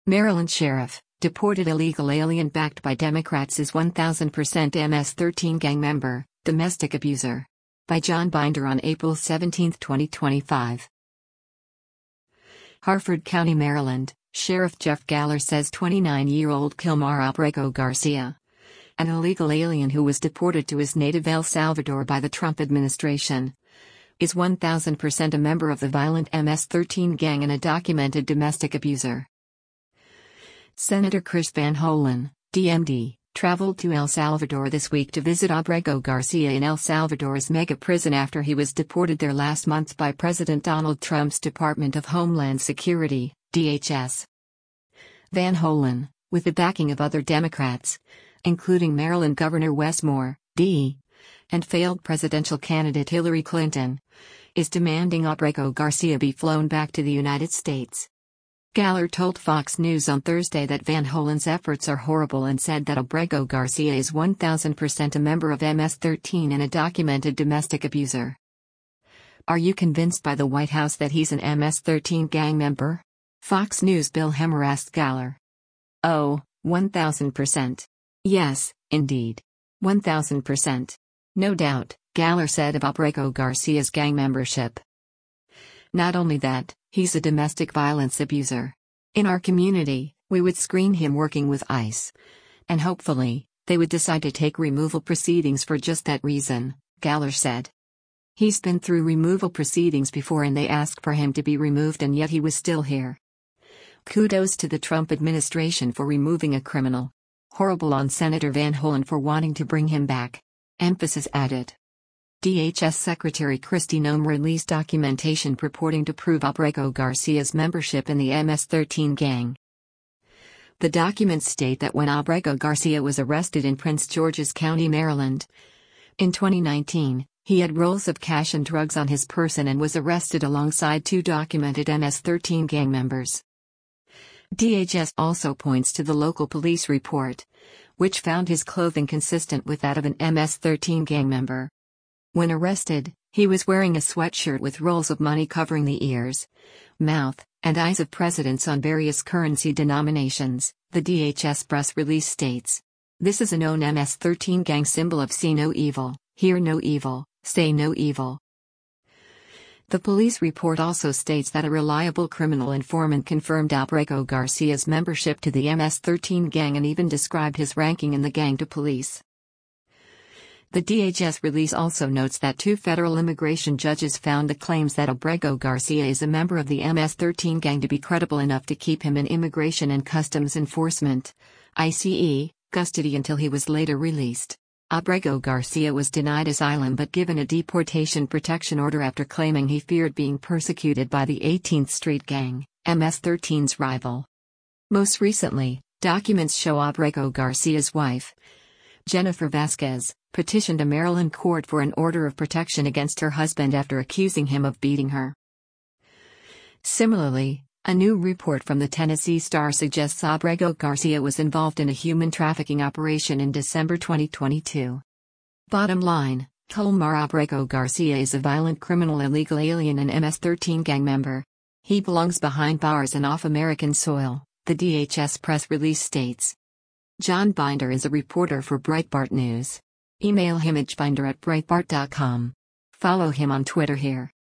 Maryland sheriff, deported illegal alien backed by Democrats is 1000% MS-13 gang member, domestic abuser. By John Binder on April 17, 2025. Harford County, Maryland, Sheriff Jeff Galler says 29-year-old Kilmar Abrego Garcia, an illegal alien who was deported to his native El Salvador by the Trump administration, is 1000% a member of the violent MS-13 gang and a documented domestic abuser. Senator Chris Van Hollen, DMD, traveled to El Salvador this week to visit Abrego Garcia in El Salvador's mega prison after he was deported there last month by President Donald Trump's Department of Homeland Security, DHS. Van Hollen, with the backing of other Democrats, including Maryland Governor Wes Moore, D., and failed presidential candidate Hillary Clinton, is demanding Abrego Garcia be flown back to the United States. Galler told Fox News on Thursday that Van Hollen's efforts are horrible and said that Abrego Garcia is 1000% a member of MS-13 and a documented domestic abuser. Are you convinced by the White House that he's an MS-13 gang member? Fox News' Bill Hemmer asked Galler. Oh, 1000%. Yes, indeed. 1000%. No doubt, Galler said of Abrego Garcia's gang membership. Not only that, he's a domestic violence abuser. In our community, we would screen him working with ICE. And hopefully, they would decide to take removal proceedings for just that reason, Galler said. He's been through removal proceedings before and they asked for him to be removed and yet he was still here. Kudos to the Trump administration for removing a criminal. Horrible on Senator Van Hollen for wanting to bring him back. Emphasis added. DHS Secretary Kristi Noem released documentation purporting to prove Abrego Garcia's membership in the MS-13 gang. The documents state that when Abrego Garcia was arrested in Prince George's County, Maryland, in 2019, he had rolls of cash and drugs on his person and was arrested alongside two documented MS-13 gang members. DHS also points to the local police report, which found his clothing consistent with that of an MS-13 gang member. When arrested, he was wearing a sweatshirt with rolls of money covering the ears, mouth, and eyes of presidents on various currency denominations, the DHS press release states. This is a known MS-13 gang symbol of see no evil, hear no evil, say no evil. The police report also states that a reliable criminal informant confirmed Abrego Garcia's membership to the MS-13 gang and even described his ranking in the gang to police. The DHS release also notes that two federal immigration judges found the claims that Abrego Garcia is a member of the MS-13 gang to be credible enough to keep him in Immigration and Customs Enforcement (ICE) custody until he was later released. Abrego Garcia was denied asylum but given a deportation protection order after claiming he feared being persecuted by the 18th Street Gang, MS-13's rival. Most recently, documents show Abrego Garcia's wife, Jennifer Vasquez, petitioned a Maryland court for an order of protection against her husband after accusing him of beating her. Similarly, a new report from the Tennessee Star suggests Abrego Garcia was involved in a human trafficking operation in December 2022. Bottom line, Kilmar Abrego Garcia is a violent criminal, illegal alien and MS-13 gang member. He belongs behind bars and off American soil, the DHS press release states. John Binder is a reporter for Breitbart News. Email him at binder@breitbart.com. Follow him on Twitter here.